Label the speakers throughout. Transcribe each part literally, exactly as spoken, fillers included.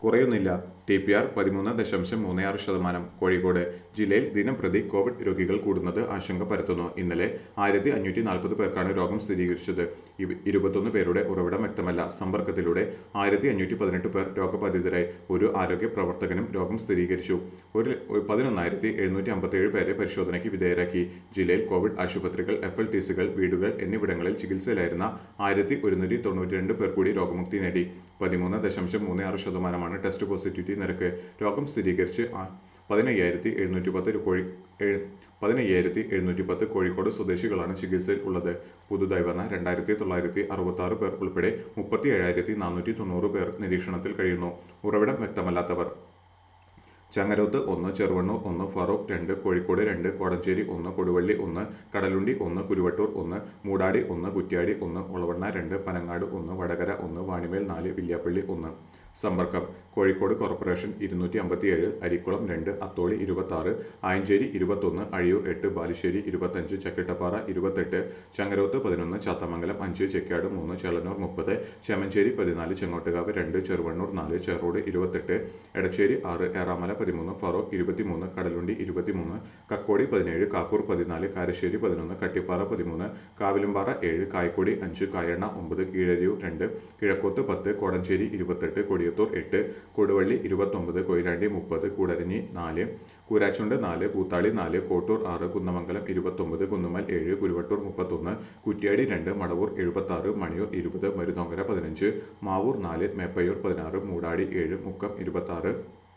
Speaker 1: കുറയുന്നില്ല. T P R പതിമൂന്ന് ദശാംശം മൂന്ന് ആറ് ശതമാനം. കോഴിക്കോട് ജില്ലയിൽ ദിനം പ്രതി കോവിഡ് രോഗികൾ കൂടുന്നത് ആശങ്ക പരത്തുന്നു. ഇന്നലെ ആയിരത്തി അഞ്ഞൂറ്റി നാൽപ്പത് പേർക്കാണ് രോഗം സ്ഥിരീകരിച്ചത്. ഇരുപത്തൊന്ന് പേരുടെ ഉറവിടം വ്യക്തമല്ല. സമ്പർക്കത്തിലൂടെ ആയിരത്തി അഞ്ഞൂറ്റി പതിനെട്ട് പേർ രോഗബാധിതരായി. ഒരു ആരോഗ്യ പ്രവർത്തകനും രോഗം സ്ഥിരീകരിച്ചു. ഒരു പതിനൊന്നായിരത്തി എഴുന്നൂറ്റി അമ്പത്തി ഏഴ് പേരെ പരിശോധനയ്ക്ക് വിധേയരാക്കി. ജില്ലയിൽ കോവിഡ് ആശുപത്രികൾ, എഫ് എൽ ടി സികൾ, വീടുകൾ എന്നിവിടങ്ങളിൽ ചികിത്സയിലായിരുന്ന ആയിരത്തി ഒരുന്നൂറ്റി തൊണ്ണൂറ്റി രണ്ട് പേർ കൂടി രോഗമുക്തി നേടി. പതിമൂന്ന് ദശാംശം മൂന്ന് ആറ് ശതമാനമാണ് ടെസ്റ്റ് പോസിറ്റിവിറ്റി നിരക്ക്. രോഗം സ്ഥിരീകരിച്ച് പതിനയ്യായിരത്തി എഴുന്നൂറ്റി പത്ത് കോഴി പതിനയ്യായിരത്തി എഴുന്നൂറ്റി പത്ത് കോഴിക്കോട് സ്വദേശികളാണ് ചികിത്സയിൽ ഉള്ളത്. പുതുതായി വന്ന രണ്ടായിരത്തി തൊള്ളായിരത്തി അറുപത്തി ആറ് പേർ ഉൾപ്പെടെ മുപ്പത്തി ഏഴായിരത്തി നാനൂറ്റി തൊണ്ണൂറ് പേർ നിരീക്ഷണത്തിൽ കഴിയുന്നു. ഉറവിടം വ്യക്തമല്ലാത്തവർ: ചങ്ങരോത്ത് ഒന്ന്, ചെറുവണ്ണൂർ ഒന്ന്, ഫറൂഖ് രണ്ട്, കോഴിക്കോട് രണ്ട്, കോടഞ്ചേരി ഒന്ന്, കൊടുവള്ളി ഒന്ന്, കടലുണ്ടി ഒന്ന്, കുരുവട്ടൂർ ഒന്ന്, മൂടാടി ഒന്ന്, കുറ്റ്യാടി ഒന്ന്, ഒളവണ്ണ രണ്ട്, പനങ്ങാട് ഒന്ന്, വടകര ഒന്ന്, വാണിമേൽ നാല്, വില്യാപ്പള്ളി ഒന്ന്. സമ്പർക്കം: കോഴിക്കോട് കോർപ്പറേഷൻ ഇരുന്നൂറ്റി അമ്പത്തിയേഴ്, അരിക്കുളം രണ്ട്, അത്തോളി ഇരുപത്തി ആറ്, ആയഞ്ചേരി ഇരുപത്തൊന്ന്, അഴിയൂർ എട്ട്, ബാലുശ്ശേരി ഇരുപത്തഞ്ച്, ചക്കിട്ടപ്പാറ ഇരുപത്തെട്ട്, ചങ്ങരോത്ത് പതിനൊന്ന്, ചാത്തമംഗലം അഞ്ച്, ചെക്കാട് മൂന്ന്, ചേളന്നൂർ മുപ്പത്, ചെമഞ്ചേരി പതിനാല്, ചെങ്ങോട്ടുകാവ് രണ്ട്, ചെറുവണ്ണൂർ നാല്, ചെറോട് ഇരുപത്തെട്ട്, എടച്ചേരി ആറ്, ഏറാമല പതിമൂന്ന്, ഫറോക്ക് ഇരുപത്തിമൂന്ന്, കടലുണ്ടി ഇരുപത്തിമൂന്ന്, കക്കോടി പതിനേഴ്, കാക്കൂർ പതിനാല്, കാരശ്ശേരി പതിനൊന്ന്, കട്ടിപ്പാറ പതിമൂന്ന്, കാവിലുംപാറ ഏഴ്, കായക്കൊടി അഞ്ച്, കായണ്ണ ഒമ്പത്, കീഴരിയൂർ രണ്ട്, കിഴക്കോത്ത് പത്ത്, കോടഞ്ചേരി ഇരുപത്തെട്ട്, കൊടിയത്തൂർ എട്ട്, കൊടുവള്ളി ഇരുപത്തൊമ്പത്, കൊയിലാണ്ടി മുപ്പത്, കൂടരഞ്ഞി നാല്, കൂരാച്ചുണ്ട് നാല്, കൂത്താളി നാല്, കോട്ടൂർ ആറ്, കുന്നമംഗലം ഇരുപത്തൊമ്പത്, കുന്നുമ്മൽ ഏഴ്, കുരുവട്ടൂർ മുപ്പത്തൊന്ന്, കുറ്റ്യാടി രണ്ട്, മടവൂർ എഴുപത്തി ആറ്, മണിയൂർ ഇരുപത്, മരുതോങ്കര പതിനഞ്ച്, മാവൂർ നാല്, മേപ്പയ്യൂർ പതിനാറ്, മൂടാടി ഏഴ്, മുക്കം ഇരുപത്തി ആറ്,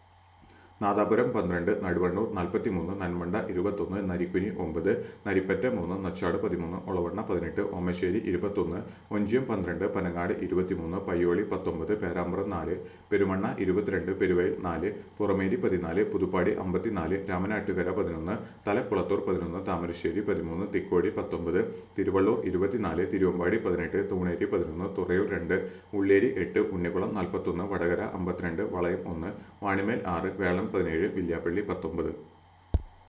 Speaker 1: നാദാപുരം പന്ത്രണ്ട്, നടുവണ്ണൂർ നാൽപ്പത്തിമൂന്ന്, നന്മണ്ട ഇരുപത്തൊന്ന്, നരിക്കുനി ഒമ്പത്, നരിപ്പറ്റ മൂന്ന്, നച്ചാട് പതിമൂന്ന്, ഒളവണ്ണ പതിനെട്ട്, ഓമശ്ശേരി ഇരുപത്തൊന്ന്, ഒഞ്ചിയം പന്ത്രണ്ട്, പനങ്ങാട് ഇരുപത്തിമൂന്ന്, പയ്യോളി പത്തൊമ്പത്, പേരാമ്പ്രം നാല്, പെരുമണ്ണ ഇരുപത്തിരണ്ട്, പെരുവയൽ നാല്, പുറമേരി പതിനാല്, പുതുപ്പാടി അമ്പത്തിനാല്, രാമനാട്ടുകര പതിനൊന്ന്, തലക്കുളത്തൂർ പതിനൊന്ന്, താമരശ്ശേരി പതിമൂന്ന്, തിക്കോടി പത്തൊമ്പത്, തിരുവള്ളൂർ ഇരുപത്തിനാല്, തിരുവമ്പാടി പതിനെട്ട്, തൂണേരി പതിനൊന്ന്, തുറയൂർ രണ്ട്, ഉള്ളേരി എട്ട്, ഉണ്ണിക്കുളം നാൽപ്പത്തൊന്ന്, വടകര അമ്പത്തിരണ്ട്, വളയം ഒന്ന്, വാണിമേൽ ആറ്, വേളം പതിനേഴ്, വില്യാപ്പള്ളി പത്തൊമ്പത്.